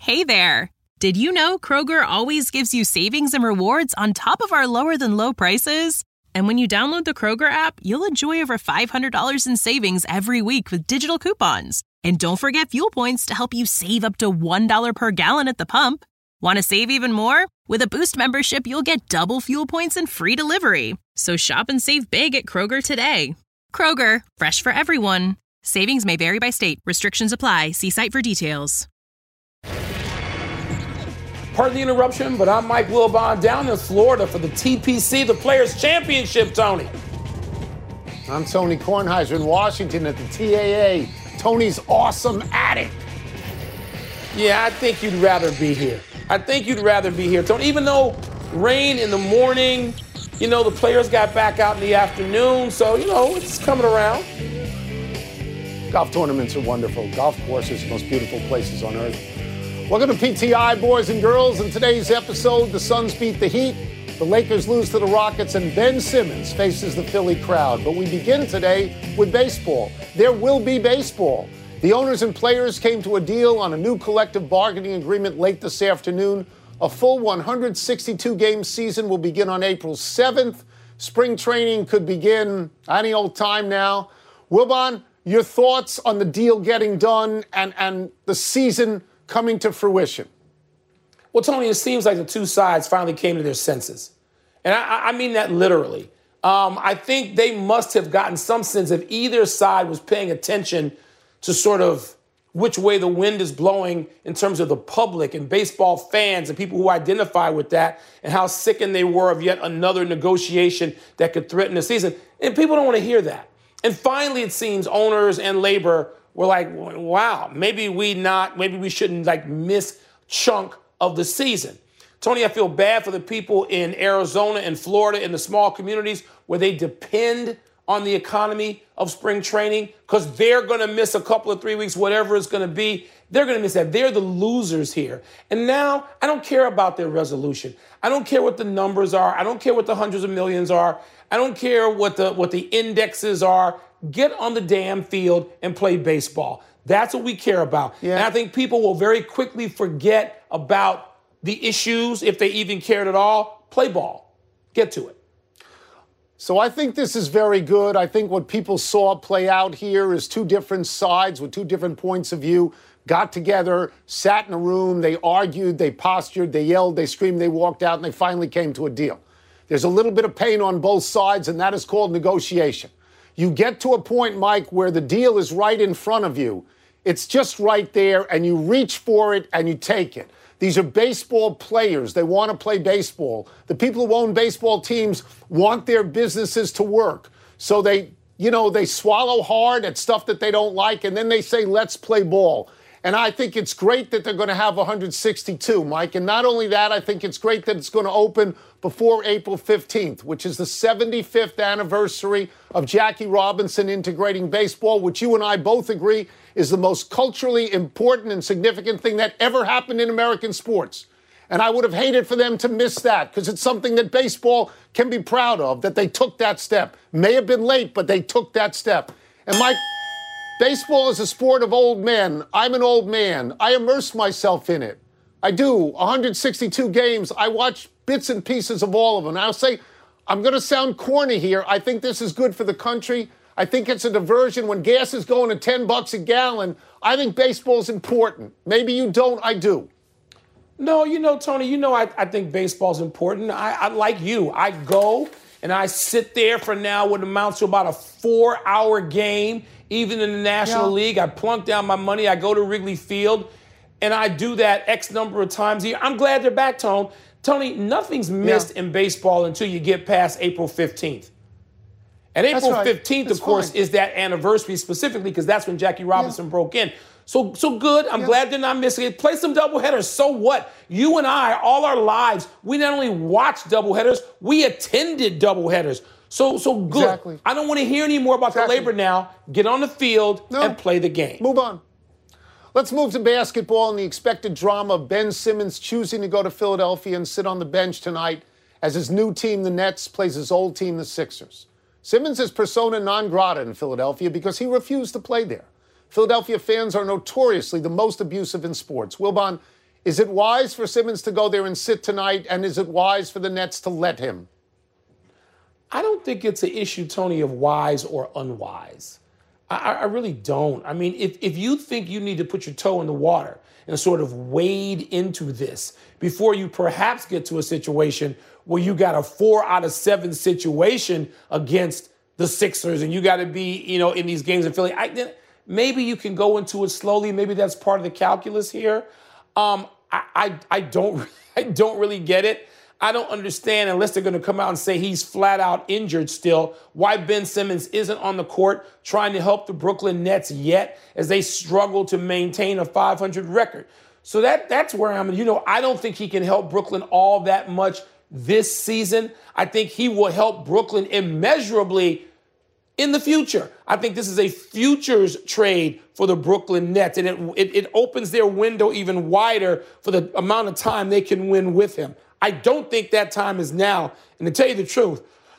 Hey there! Did you know Kroger always gives you savings and rewards on top of our lower-than-low prices? And when you download the Kroger app, you'll enjoy over $500 in savings every week with digital coupons. And don't forget fuel points to help you save up to $1 per gallon at the pump. Want to save even more? With a Boost membership, you'll get double fuel points and free delivery. So shop and save big at Kroger today. Kroger, fresh for everyone. Savings may vary by state. Restrictions apply. See site for details. Pardon the interruption, but I'm Mike Wilbon down in Florida for the TPC, the Players' Championship, Tony. I'm Tony Kornheiser in Washington at the TAA. Tony's awesome attic. Yeah, I think you'd rather be here. Tony. Even though rain in the morning, the players got back out in the afternoon, so, it's coming around. Golf tournaments are wonderful. Golf courses are the most beautiful places on earth. Welcome to PTI, boys and girls. In today's episode, the Suns beat the Heat, the Lakers lose to the Rockets, and Ben Simmons faces the Philly crowd. But we begin today with baseball. There will be baseball. The owners and players came to a deal on a new collective bargaining agreement late this afternoon. A full 162-game season will begin on April 7th. Spring training could begin any old time now. Wilbon, your thoughts on the deal getting done and the season coming to fruition? Well, Tony, it seems like the two sides finally came to their senses. And I mean that literally. I think they must have gotten some sense if either side was paying attention to sort of which way the wind is blowing in terms of the public and baseball fans and people who identify with that and how sickened they were of yet another negotiation that could threaten the season. And people don't want to hear that. And finally, it seems owners and labor were like, wow, maybe we shouldn't miss chunk of the season. Tony, I feel bad for the people in Arizona and Florida in the small communities where they depend on the economy of spring training because they're going to miss a couple of 3 weeks, whatever it's going to be. They're going to miss that. They're the losers here. And now I don't care about their resolution. I don't care what the numbers are. I don't care what the hundreds of millions are. I don't care what the indexes are. Get on the damn field and play baseball. That's what we care about. Yeah. And I think people will very quickly forget about the issues, if they even cared at all. Play ball. Get to it. So I think this is very good. I think what people saw play out here is two different sides with two different points of view, got together, sat in a room, they argued, they postured, they yelled, they screamed, they walked out, and they finally came to a deal. There's a little bit of pain on both sides, and that is called negotiation. You get to a point, Mike, where the deal is right in front of you. It's just right there, and you reach for it, and you take it. These are baseball players. They want to play baseball. The people who own baseball teams want their businesses to work. So they swallow hard at stuff that they don't like, and then they say, let's play ball. And I think it's great that they're going to have 162, Mike. And not only that, I think it's great that it's going to open before April 15th, which is the 75th anniversary of Jackie Robinson integrating baseball, which you and I both agree is the most culturally important and significant thing that ever happened in American sports. And I would have hated for them to miss that because it's something that baseball can be proud of, that they took that step. May have been late, but they took that step. And Mike, baseball is a sport of old men. I'm an old man. I immerse myself in it. I do. 162 games. I watch bits and pieces of all of them. And I'll say, I'm going to sound corny here. I think this is good for the country. I think it's a diversion. When gas is going to $10 a gallon, I think baseball's important. Maybe you don't. I do. No, Tony, I think baseball's important. I like you. I go and I sit there for now what amounts to about a 4-hour game. Even in the National League, I plunk down my money. I go to Wrigley Field, and I do that X number of times a year. I'm glad they're back, Tony, nothing's missed in baseball until you get past April 15th. And April 15th, of course, is that anniversary specifically because that's when Jackie Robinson broke in. So good. I'm glad they're not missing it. Play some doubleheaders. So what? You and I, all our lives, we not only watched doubleheaders, we attended doubleheaders. So good. Exactly. I don't want to hear any more about the labor now. Get on the field and play the game. Move on. Let's move to basketball and the expected drama of Ben Simmons choosing to go to Philadelphia and sit on the bench tonight as his new team, the Nets, plays his old team, the Sixers. Simmons is persona non grata in Philadelphia because he refused to play there. Philadelphia fans are notoriously the most abusive in sports. Wilbon, Is it wise for Simmons to go there and sit tonight, and is it wise for the Nets to let him? I don't think it's an issue, Tony, of wise or unwise. I really don't. I mean, if you think you need to put your toe in the water and sort of wade into this before you perhaps get to a situation where you got a 4 out of 7 situation against the Sixers and you got to be, in these games in Philly, maybe you can go into it slowly. Maybe that's part of the calculus here. I don't really get it. I don't understand, unless they're going to come out and say he's flat out injured still, why Ben Simmons isn't on the court trying to help the Brooklyn Nets yet as they struggle to maintain a 500 record. So that's where I'm, I don't think he can help Brooklyn all that much this season. I think he will help Brooklyn immeasurably in the future. I think this is a futures trade for the Brooklyn Nets, and it opens their window even wider for the amount of time they can win with him. I don't think that time is now. And to tell you the truth,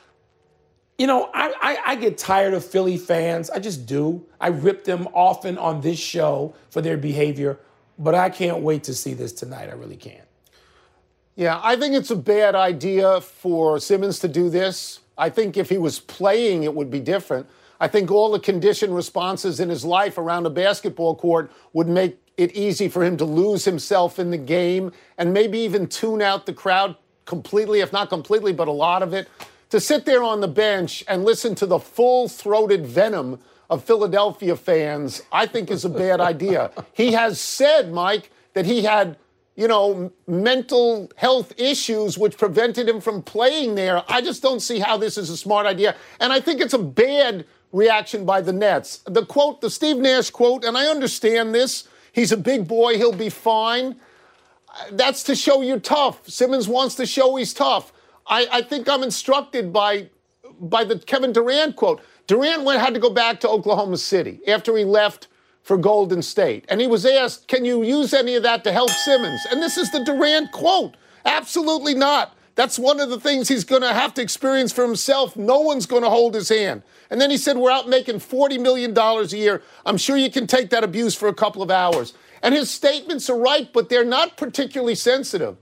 I get tired of Philly fans. I just do. I rip them often on this show for their behavior, but I can't wait to see this tonight. I really can't. Yeah, I think it's a bad idea for Simmons to do this. I think if he was playing, it would be different. I think all the conditioned responses in his life around a basketball court would make it easy for him to lose himself in the game and maybe even tune out the crowd completely, if not completely, but a lot of it. To sit there on the bench and listen to the full-throated venom of Philadelphia fans, I think is a bad idea. He has said, Mike, that he had, mental health issues which prevented him from playing there. I just don't see how this is a smart idea. And I think it's a bad reaction by the Nets. The quote, the Steve Nash quote, and I understand this, he's a big boy, he'll be fine. That's to show you're tough. Simmons wants to show he's tough. I think I'm instructed by the Kevin Durant quote. Durant had to go back to Oklahoma City after he left for Golden State. And he was asked, can you use any of that to help Simmons? And this is the Durant quote. Absolutely not. That's one of the things he's going to have to experience for himself. No one's going to hold his hand. And then he said, we're out making $40 million a year. I'm sure you can take that abuse for a couple of hours. And his statements are right, but they're not particularly sensitive.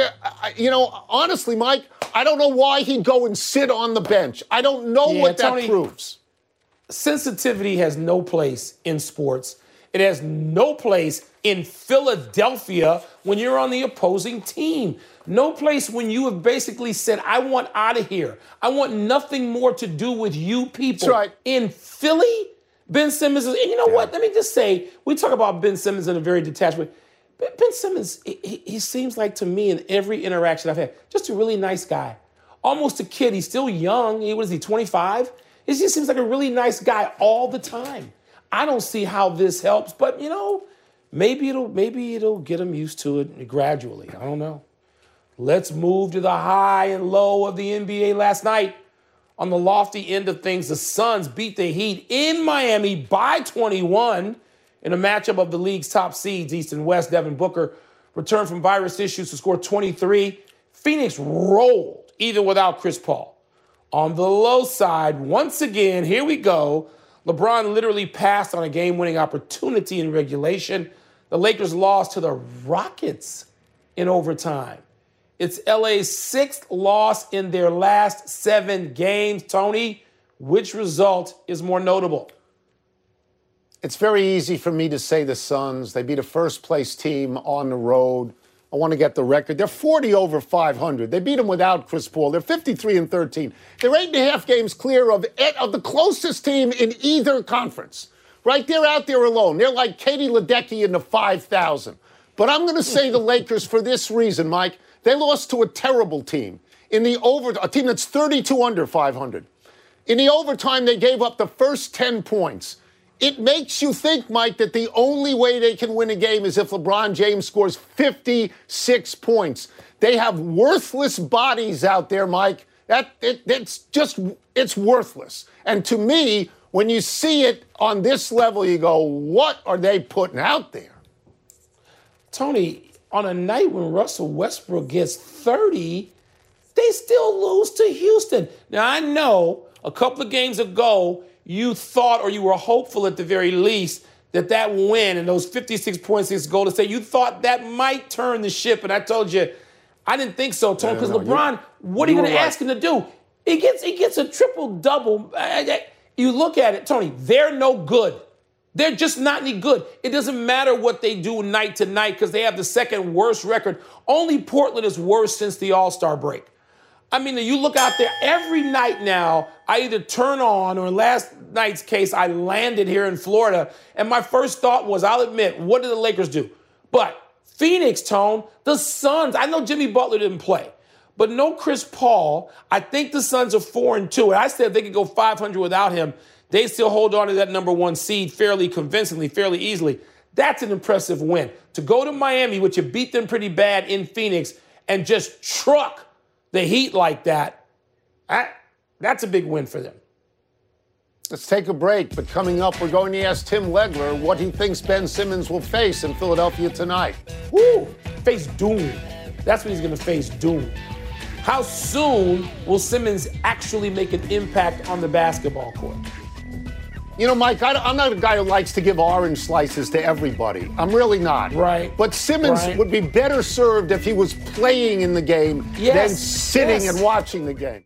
Honestly, Mike, I don't know why he'd go and sit on the bench. I don't know what that proves. Sensitivity has no place in sports. It has no place in Philadelphia when you're on the opposing team. No place when you have basically said, I want out of here. I want nothing more to do with you people. That's right. In Philly, Ben Simmons is, and you know what? Let me just say, we talk about Ben Simmons in a very detached way. Ben Simmons, he seems like to me in every interaction I've had, just a really nice guy. Almost a kid. He's still young. What is he, 25? He just seems like a really nice guy all the time. I don't see how this helps, but, maybe it'll get him used to it gradually. I don't know. Let's move to the high and low of the NBA last night. On the lofty end of things, the Suns beat the Heat in Miami by 21 in a matchup of the league's top seeds, East and West. Devin Booker returned from virus issues to score 23. Phoenix rolled, even without Chris Paul. On the low side, once again, here we go. LeBron literally passed on a game-winning opportunity in regulation. The Lakers lost to the Rockets in overtime. It's LA's 6th loss in their last 7 games. Tony, which result is more notable? It's very easy for me to say the Suns. They beat a first-place team on the road. I want to get the record. They're 40 over 500. They beat them without Chris Paul. They're 53-13. They're 8.5 games clear of the closest team in either conference. Right? They're out there alone. They're like Katie Ledecky in the 5,000. But I'm going to say the Lakers for this reason, Mike. They lost to a terrible team. A team that's 32 under 500. In the overtime, they gave up the first 10 points. It makes you think, Mike, that the only way they can win a game is if LeBron James scores 56 points. They have worthless bodies out there, Mike. It's worthless. And to me, when you see it on this level, you go, what are they putting out there? Tony, on a night when Russell Westbrook gets 30, they still lose to Houston. Now, I know a couple of games ago, you thought or you were hopeful at the very least that win and those 56 points against Golden State, you thought that might turn the ship. And I told you, I didn't think so, Tone, because LeBron, what are you going to ask him to do? He gets a triple-double. You look at it, Tony, they're no good. They're just not any good. It doesn't matter what they do night to night because they have the second worst record. Only Portland is worse since the All-Star break. I mean, you look out there every night now, I either turn on, or in last night's case, I landed here in Florida, and my first thought was, I'll admit, what did the Lakers do? But Phoenix, Tone, the Suns, I know Jimmy Butler didn't play, but no Chris Paul. I think the Suns are 4-2, and I said if they could go 500 without him, they still hold on to that number one seed fairly convincingly, fairly easily. That's an impressive win. To go to Miami, which you beat them pretty bad in Phoenix, and just truck the Heat like that, that's a big win for them. Let's take a break, but coming up, we're going to ask Tim Legler what he thinks Ben Simmons will face in Philadelphia tonight. Woo! Face doom. That's what he's going to face, doom. How soon will Simmons actually make an impact on the basketball court? You know, Mike, I'm not a guy who likes to give orange slices to everybody. I'm really not. Right. But Simmons would be better served if he was playing in the game than sitting and watching the game.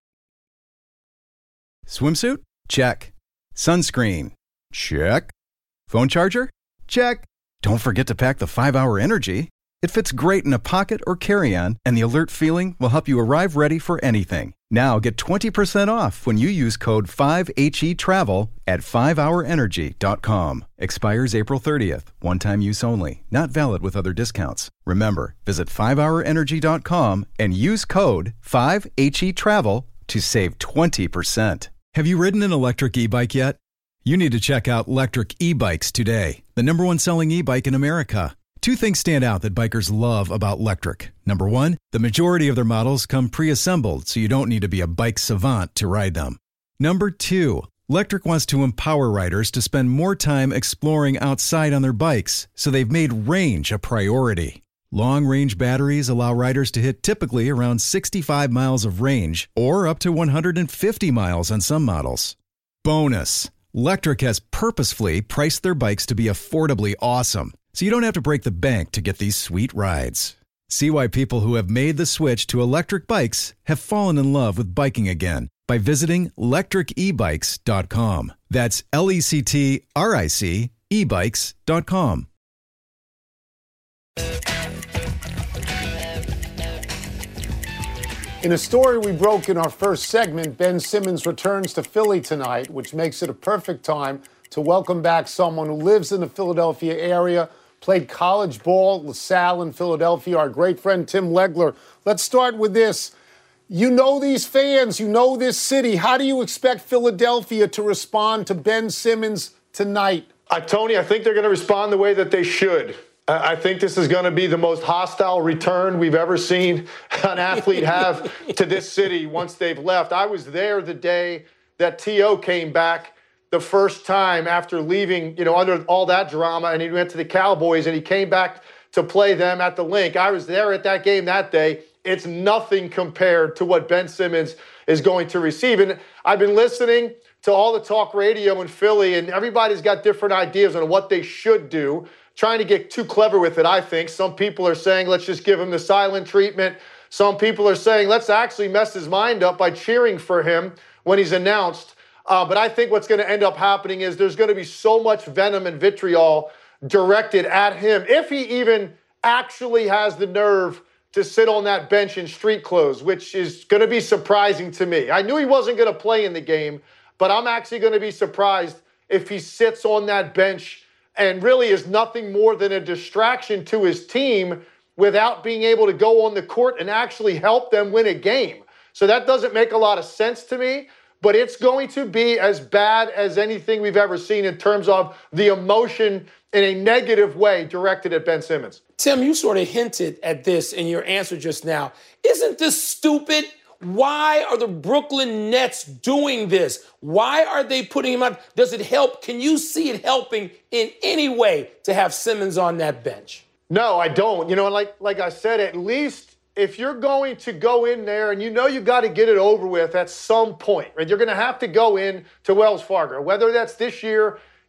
Swimsuit? Check. Sunscreen? Check. Phone charger? Check. Don't forget to pack the 5-Hour Energy. It fits great in a pocket or carry-on, and the alert feeling will help you arrive ready for anything. Now get 20% off when you use code 5HETRAVEL at 5hourenergy.com. Expires April 30th. One-time use only. Not valid with other discounts. Remember, visit 5hourenergy.com and use code 5HETRAVEL to save 20%. Have you ridden an electric e-bike yet? You need to check out Lectric E-Bikes today, the #1 selling e-bike in America. Two things stand out that bikers love about Lectric. Number one, the majority of their models come pre-assembled, so you don't need to be a bike savant to ride them. Number two, Lectric wants to empower riders to spend more time exploring outside on their bikes, so they've made range a priority. Long-range batteries allow riders to hit typically around 65 miles of range, or up to 150 miles on some models. Bonus, Lectric has purposefully priced their bikes to be affordably awesome, so you don't have to break the bank to get these sweet rides. See why people who have made the switch to electric bikes have fallen in love with biking again by visiting lectricebikes.com. That's LECTRIC ebikes.com. In a story we broke in our first segment, Ben Simmons returns to Philly tonight, which makes it a perfect time to welcome back someone who lives in the Philadelphia area, played college ball at LaSalle in Philadelphia, our great friend Tim Legler. Let's start with this. You know these fans, you know this city. How do you expect Philadelphia to respond to Ben Simmons tonight? Tony, I think they're going to respond the way that they should. I think this is going to be the most hostile return we've ever seen an athlete have to this city once they've left. I was there the day that T.O. came back the first time after leaving, under all that drama, and he went to the Cowboys, and he came back to play them at the Link. I was there at that game that day. It's nothing compared to what Ben Simmons is going to receive. And I've been listening to all the talk radio in Philly, and everybody's got different ideas on what they should do. Trying to get too clever with it, I think. Some people are saying, let's just give him the silent treatment. Some people are saying, let's actually mess his mind up by cheering for him when he's announced. But I think what's going to end up happening is there's going to be so much venom and vitriol directed at him, if he even actually has the nerve to sit on that bench in street clothes, which is going to be surprising to me. I knew he wasn't going to play in the game, but I'm actually going to be surprised if he sits on that bench and really is nothing more than a distraction to his team without being able to go on the court and actually help them win a game. So that doesn't make a lot of sense to me, but it's going to be as bad as anything we've ever seen in terms of the emotion in a negative way directed at Ben Simmons. Tim, you sort of hinted at this in your answer just now. Isn't this stupid? Why are the Brooklyn Nets doing this? Why are they putting him out? Does it help? Can you see it helping in any way to have Simmons on that bench? No, I don't. Like I said, at least if you're going to go in there and you got to get it over with at some point, right? You're going to have to go in to Wells Fargo, whether that's this year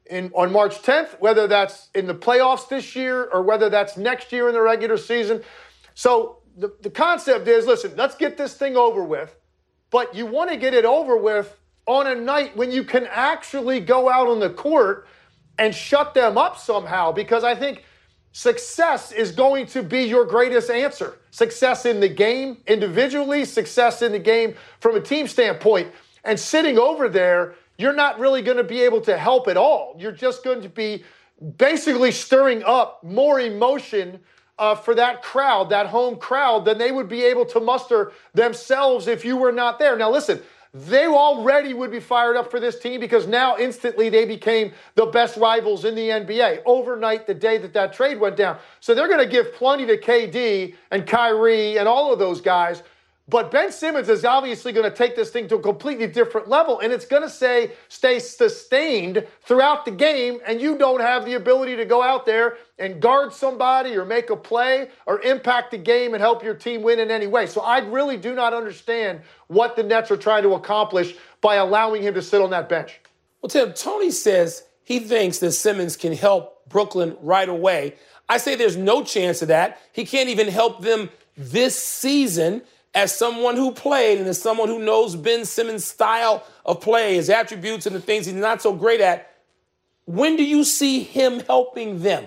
on March 10th, whether that's in the playoffs this year or whether that's next year in the regular season. So the concept is, listen, let's get this thing over with, but you want to get it over with on a night when you can actually go out on the court and shut them up somehow, because I think success is going to be your greatest answer. Success in the game individually, success in the game from a team standpoint. And sitting over there, you're not really going to be able to help at all. You're just going to be basically stirring up more emotion for that crowd, that home crowd, than they would be able to muster themselves if you were not there. Now, listen, they already would be fired up for this team because now instantly they became the best rivals in the NBA overnight the day that trade went down. So they're going to give plenty to KD and Kyrie and all of those guys. But Ben Simmons is obviously going to take this thing to a completely different level, and it's going to stay sustained throughout the game, and you don't have the ability to go out there and guard somebody or make a play or impact the game and help your team win in any way. So I really do not understand what the Nets are trying to accomplish by allowing him to sit on that bench. Well, Tim, Tony says he thinks that Simmons can help Brooklyn right away. I say there's no chance of that. He can't even help them this season. As someone who played and as someone who knows Ben Simmons' style of play, his attributes and the things he's not so great at, when do you see him helping them?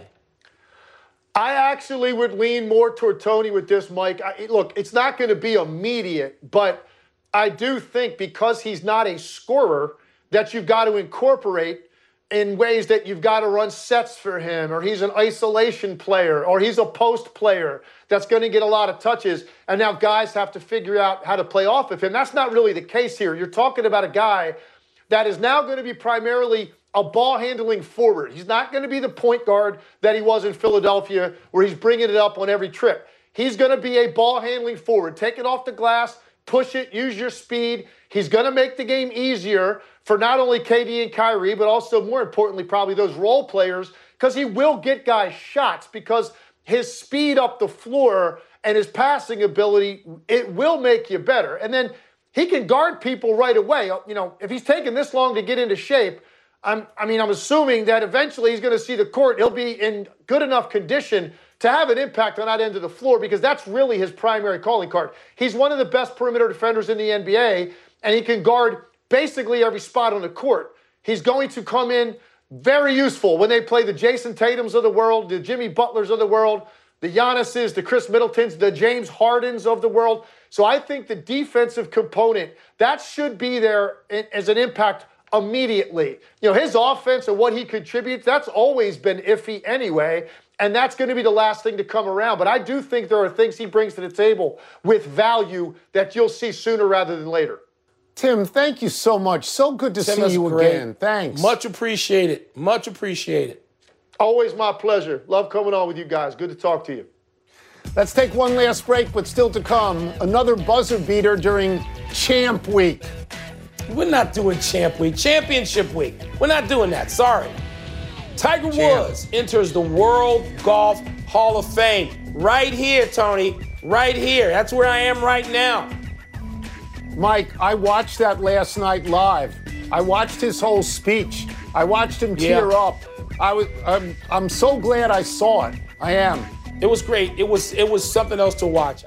I actually would lean more toward Tony with this, Mike. Look, it's not going to be immediate, but I do think because he's not a scorer that you've got to incorporate in ways that you've got to run sets for him, or he's an isolation player, or he's a post player that's going to get a lot of touches, and now guys have to figure out how to play off of him. That's not really the case here. You're talking about a guy that is now going to be primarily a ball-handling forward. He's not going to be the point guard that he was in Philadelphia, where he's bringing it up on every trip. He's going to be a ball-handling forward. Take it off the glass, push it, use your speed. He's going to make the game easier for not only KD and Kyrie, but also, more importantly, probably those role players, because he will get guys shots because his speed up the floor and his passing ability, it will make you better. And then he can guard people right away. You know, if he's taking this long to get into shape, I'm assuming that eventually he's going to see the court. He'll be in good enough condition to have an impact on that end of the floor, because that's really his primary calling card. He's one of the best perimeter defenders in the NBA, and he can guard basically every spot on the court. He's going to come in very useful when they play the Jason Tatums of the world, the Jimmy Butlers of the world, the Giannis's, the Chris Middletons, the James Hardens of the world. So I think the defensive component, that should be there as an impact immediately. You know, his offense and what he contributes, that's always been iffy anyway, and that's going to be the last thing to come around. But I do think there are things he brings to the table with value that you'll see sooner rather than later. Tim, thank you so much. So good to see you again. Thanks. Much appreciated. Much appreciated. Always my pleasure. Love coming on with you guys. Good to talk to you. Let's take one last break, but still to come, another buzzer beater during Champ Week. We're not doing Champ Week. Championship Week. We're not doing that. Sorry. Tiger Woods enters the World Golf Hall of Fame. Right here, Tony. Right here. That's where I am right now. Mike, I watched that last night live. I watched his whole speech. I watched him tear up. I'm so glad I saw it. I am. It was great. It was something else to watch.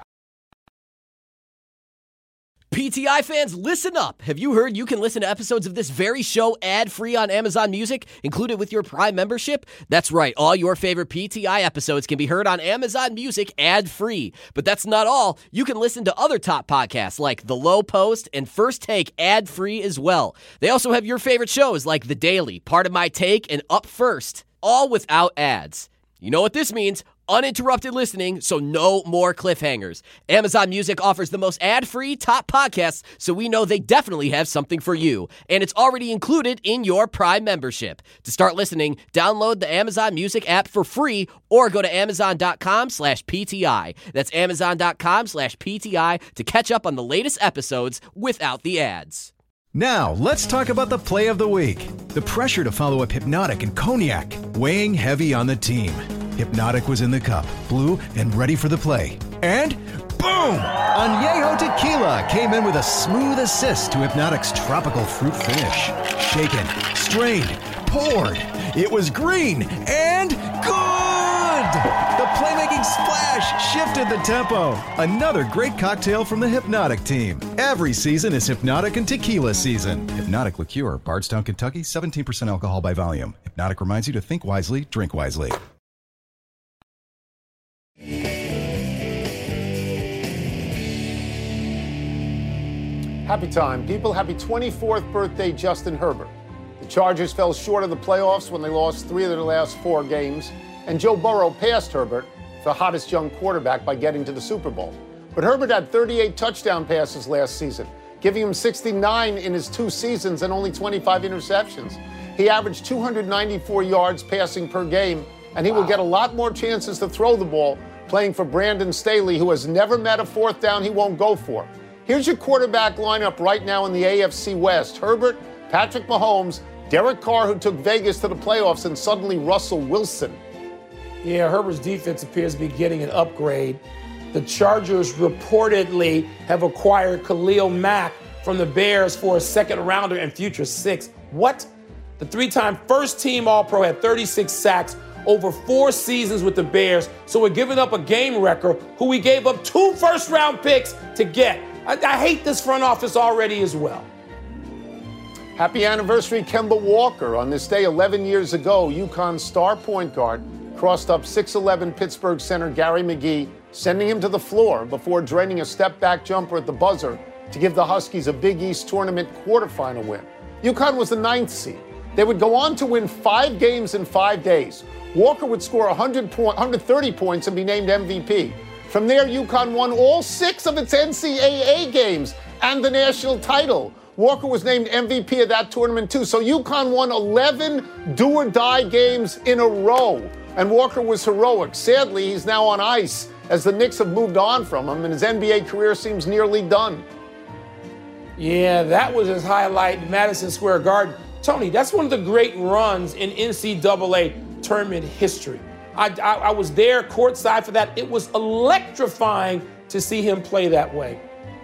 PTI fans, listen up. Have you heard you can listen to episodes of this very show ad-free on Amazon Music, included with your Prime membership? That's right. All your favorite PTI episodes can be heard on Amazon Music ad-free. But that's not all. You can listen to other top podcasts like The Low Post and First Take ad-free as well. They also have your favorite shows like The Daily, Part of My Take, and Up First, all without ads. You know what this means? Uninterrupted listening, so no more cliffhangers. Amazon Music offers the most ad-free top podcasts, so we know they definitely have something for you. And it's already included in your Prime membership. To start listening, download the Amazon Music app for free or go to amazon.com/PTI. That's amazon.com/PTI to catch up on the latest episodes without the ads. Now, let's talk about the play of the week. The pressure to follow up Hypnotic and Cognac, weighing heavy on the team. Hypnotic was in the cup, blue, and ready for the play. And boom! Añejo Tequila came in with a smooth assist to Hypnotic's tropical fruit finish. Shaken, strained, poured. It was green and good! The playmaking splash shifted the tempo. Another great cocktail from the Hypnotic team. Every season is Hypnotic and Tequila season. Hypnotic Liqueur, Bardstown, Kentucky, 17% alcohol by volume. Hypnotic reminds you to think wisely, drink wisely. Happy time, people. Happy 24th birthday, Justin Herbert. The Chargers fell short of the playoffs when they lost 3 of their last 4 games, and Joe Burrow passed Herbert, the hottest young quarterback, by getting to the Super Bowl. But Herbert had 38 touchdown passes last season, giving him 69 in his 2 seasons and only 25 interceptions. He averaged 294 yards passing per game, and he will get a lot more chances to throw the ball playing for Brandon Staley, who has never met a 4th down he won't go for. Here's your quarterback lineup right now in the AFC West. Herbert, Patrick Mahomes, Derek Carr, who took Vegas to the playoffs, and suddenly Russell Wilson. Yeah, Herbert's defense appears to be getting an upgrade. The Chargers reportedly have acquired Khalil Mack from the Bears for a 2nd-rounder and future 6th. What? The 3-time first-team All-Pro had 36 sacks over 4 seasons with the Bears, so we're giving up a game wrecker who we gave up 2 first-round picks to get. I hate this front office already as well. Happy anniversary, Kemba Walker. On this day 11 years ago, UConn's star point guard crossed up 6'11" Pittsburgh center Gary McGee, sending him to the floor before draining a step-back jumper at the buzzer to give the Huskies a Big East tournament quarterfinal win. UConn was the 9th seed. They would go on to win 5 games in 5 days. Walker would score 130 points and be named MVP. From there, UConn won all 6 of its NCAA games and the national title. Walker was named MVP of that tournament, too. So UConn won 11 do-or-die games in a row. And Walker was heroic. Sadly, he's now on ice as the Knicks have moved on from him, and his NBA career seems nearly done. Yeah, that was his highlight in Madison Square Garden. Tony, that's one of the great runs in NCAA tournament history. I was there courtside for that. It was electrifying to see him play that way.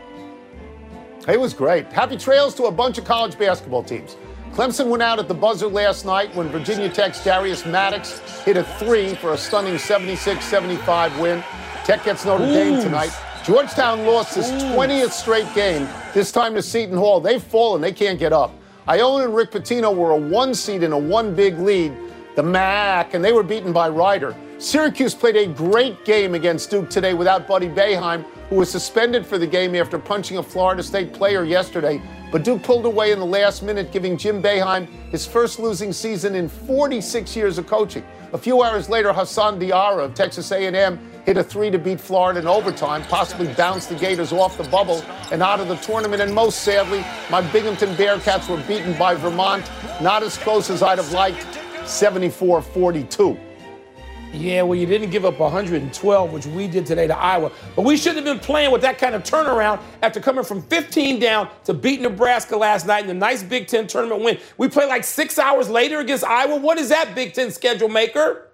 It was great. Happy trails to a bunch of college basketball teams. Clemson went out at the buzzer last night when Virginia Tech's Darius Maddox hit a 3 for a stunning 76-75 win. Tech gets Notre Dame tonight. Georgetown lost his 20th straight game, this time to Seton Hall. They've fallen. They can't get up. Iona and Rick Pitino were a 1 seed in a 1 big lead, the MAC, and they were beaten by Rider. Syracuse played a great game against Duke today without Buddy Boeheim, who was suspended for the game after punching a Florida State player yesterday. But Duke pulled away in the last minute, giving Jim Boeheim his first losing season in 46 years of coaching. A few hours later, Hassan Diarra of Texas A&M hit a 3 to beat Florida in overtime, possibly bounced the Gators off the bubble and out of the tournament. And most sadly, my Binghamton Bearcats were beaten by Vermont, not as close as I'd have liked, 74-42. Yeah, well, you didn't give up 112, which we did today to Iowa. But we shouldn't have been playing with that kind of turnaround after coming from 15 down to beat Nebraska last night in a nice Big Ten tournament win. We play like 6 hours later against Iowa. What is that, Big Ten schedule maker?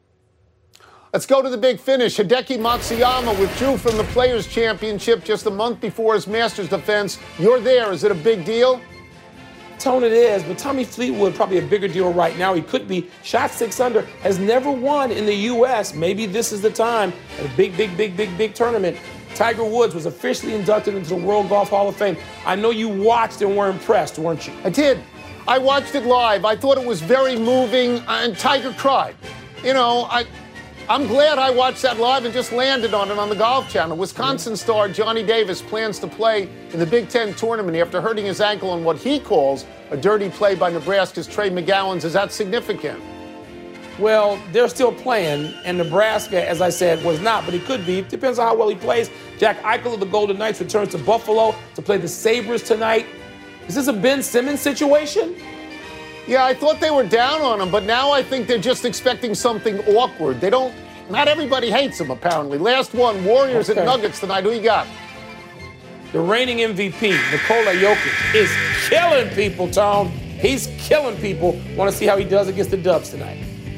Let's go to the big finish. Hideki Matsuyama withdrew from the Players' Championship just a month before his Masters defense. You're there. Is it a big deal? Tone, it is, but Tommy Fleetwood probably a bigger deal right now. He could be. Shot 6 under, has never won in the U.S. Maybe this is the time at a big tournament. Tiger Woods was officially inducted into the World Golf Hall of Fame. I know you watched and were impressed, weren't you? I did. I watched it live. I thought it was very moving, and Tiger cried. You know, I'm glad I watched that live and just landed on it on the Golf Channel. Wisconsin star Johnny Davis plans to play in the Big Ten tournament after hurting his ankle on what he calls a dirty play by Nebraska's Trey McGowens. Is that significant? Well, they're still playing, and Nebraska, as I said, was not, but he could be. It depends on how well he plays. Jack Eichel of the Golden Knights returns to Buffalo to play the Sabres tonight. Is this a Ben Simmons situation? Yeah, I thought they were down on him, but now I think they're just expecting something awkward. Not everybody hates him, apparently. Last one, Warriors and Nuggets tonight. Who you got? The reigning MVP, Nikola Jokic, is killing people, Tom. He's killing people. Want to see how he does against the Dubs tonight.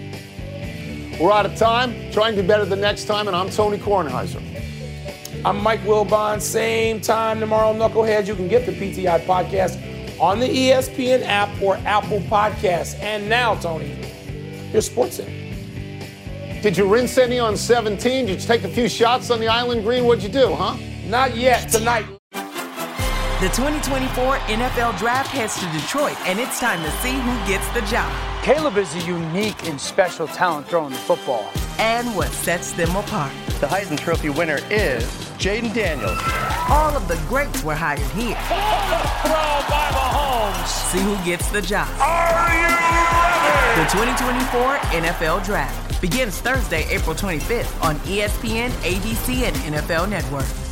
We're out of time. Try and do better the next time, and I'm Tony Kornheiser. I'm Mike Wilbon. Same time tomorrow, Knuckleheads. You can get the PTI podcast on the ESPN app or Apple Podcasts. And now, Tony, here's SportsCenter. Did you rinse any on 17? Did you take a few shots on the Island Green? What'd you do, huh? Not yet. Tonight. The 2024 NFL Draft heads to Detroit, and it's time to see who gets the job. Caleb is a unique and special talent throwing the football. And what sets them apart. The Heisman Trophy winner is Jaden Daniels. All of the greats were hired here. Throw by Mahomes. See who gets the job. Are you ready? The 2024 NFL Draft begins Thursday, April 25th on ESPN, ABC, and NFL Network.